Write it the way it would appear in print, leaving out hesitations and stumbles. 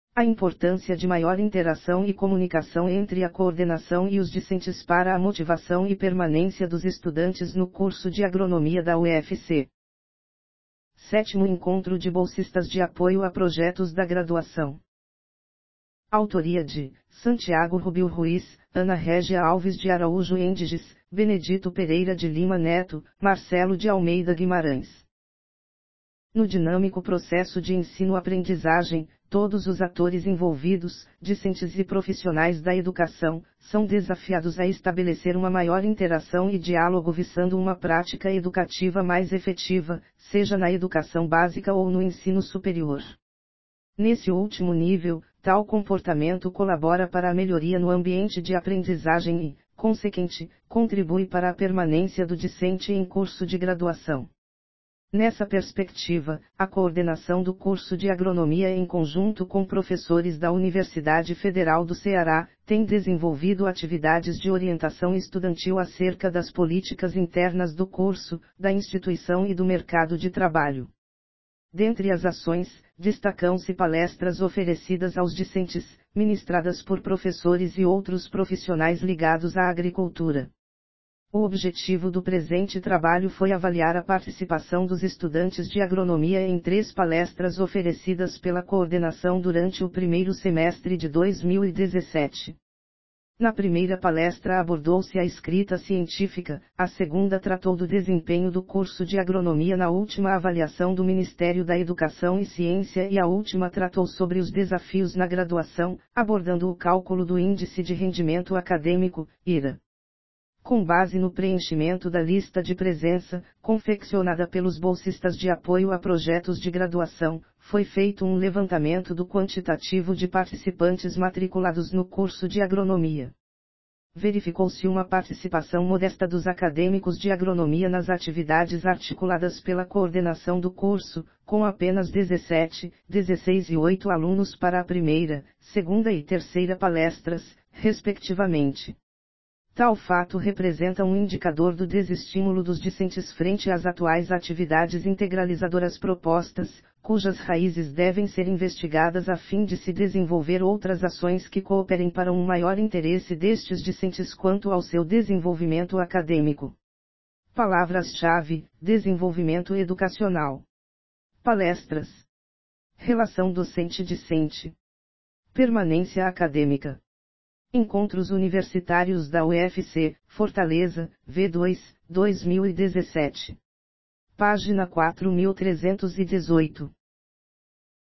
A importância de maior interação e comunicação entre a coordenação e os discentes para a motivação e permanência dos estudantes no curso de agronomia da UFC. 7º Encontro de bolsistas de apoio a projetos da graduação. Autoria de Santiago Rubio Ruiz, Ana Régia Alves de Araújo Endiges, Benedito Pereira de Lima Neto, Marcelo de Almeida Guimarães. No dinâmico processo de ensino-aprendizagem, todos os atores envolvidos, discentes e profissionais da educação, são desafiados a estabelecer uma maior interação e diálogo visando uma prática educativa mais efetiva, seja na educação básica ou no ensino superior. Nesse último nível, tal comportamento colabora para a melhoria no ambiente de aprendizagem e, consequente, contribui para a permanência do discente em curso de graduação. Nessa perspectiva, a coordenação do curso de agronomia em conjunto com professores da Universidade Federal do Ceará, tem desenvolvido atividades de orientação estudantil acerca das políticas internas do curso, da instituição e do mercado de trabalho. Dentre as ações, destacam-se palestras oferecidas aos discentes, ministradas por professores e outros profissionais ligados à agricultura. O objetivo do presente trabalho foi avaliar a participação dos estudantes de agronomia em 3 palestras oferecidas pela coordenação durante o primeiro semestre de 2017. Na primeira palestra abordou-se a escrita científica, a segunda tratou do desempenho do curso de agronomia na última avaliação do Ministério da Educação e Ciência e a última tratou sobre os desafios na graduação, abordando o cálculo do Índice de Rendimento Acadêmico, IRA. Com base no preenchimento da lista de presença, confeccionada pelos bolsistas de apoio a projetos de graduação, foi feito um levantamento do quantitativo de participantes matriculados no curso de agronomia. Verificou-se uma participação modesta dos acadêmicos de agronomia nas atividades articuladas pela coordenação do curso, com apenas 17, 16 e 8 alunos para a primeira, segunda e terceira palestras, respectivamente. Tal fato representa um indicador do desestímulo dos discentes frente às atuais atividades integralizadoras propostas, cujas raízes devem ser investigadas a fim de se desenvolver outras ações que cooperem para um maior interesse destes discentes quanto ao seu desenvolvimento acadêmico. Palavras-chave: desenvolvimento educacional. Palestras. Relação docente-discente. Permanência acadêmica. Encontros Universitários da UFC, Fortaleza, V2, 2017. Página 4318.